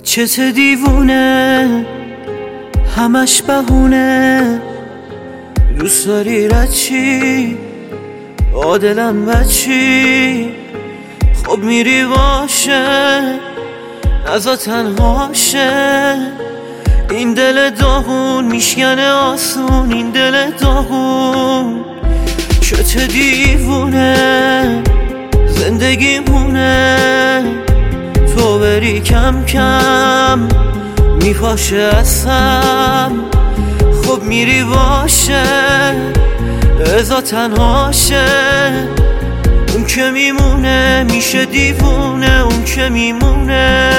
چته دیوونه همش بهونه، دوست داری رد چی عادلم بچی، خب میری باشه نزا تنهاشه، این دل داغون میشکنه آسون، این دل داغون چته دیوونه زندگیمونه، تو بری کم کم میپاشه اصم، خب میری باشه ازا تنهاشه، اون که میمونه میشه دیوونه، اون که میمونه.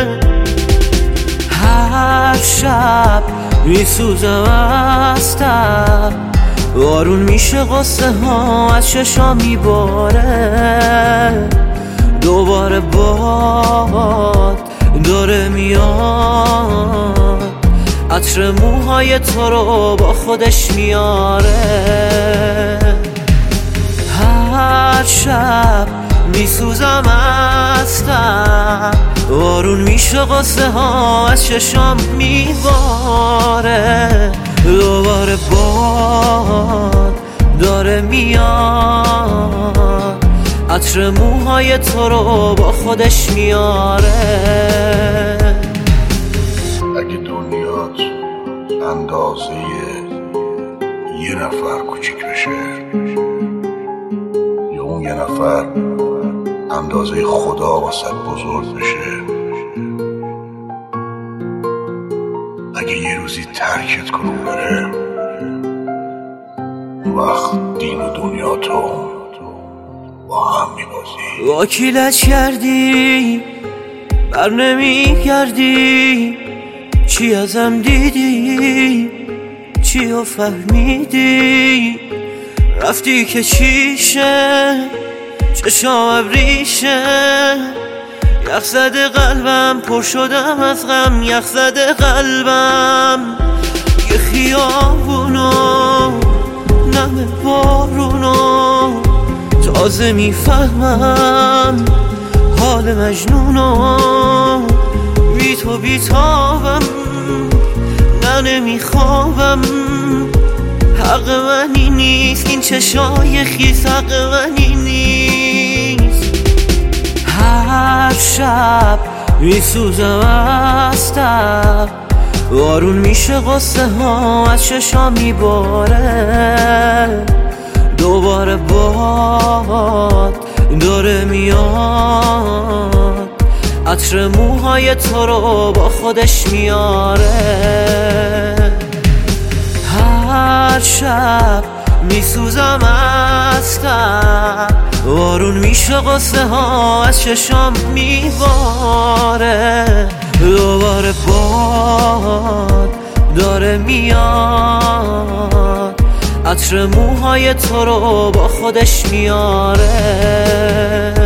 هر شب میسوزم از تب، بارون میشه قصه ها از چشام میباره، دوباره باد داره میاد، عطر موهای تو رو با خودش میاره. هر شب میسوزم از تب، بارون میشه قصه ها از چشام میباره، دوباره باد داره میاد، عطر موهای تو رو با خودش میاره. اگه دنیات اندازه یه نفر کوچیک بشه، یا اون یه نفر اندازه خدا واسه بزرگ بشه، اگه یه روزی ترکت کنون بره، وقت دین و دنیا تو با هم میبازی. وکیلت کردی بر نمیگردی، چی ازم دیدی چی رو فهمیدی، رفتی که چیشه چشام ابریشه، یخ زده قلبم پر شدم از غم، یخ زده قلبم، یه خیابونو نم بارونو، تازه میفهمم حال مجنونو، بی تو بیتابم نه نمیخوابم، حق منی نیست این چشای خیس، حق منی نیست. هر شب میسوزم از تب، بارون میشه قصه ها از چشام میباره، دوباره باد داره میاد، عطر موهای تو رو با خودش میاره. هر شب میسوزم از تب، بارون میشه قصه ها از چشام میباره، دوباره باد داره میاد، عطر موهای تو رو با خودش میاره.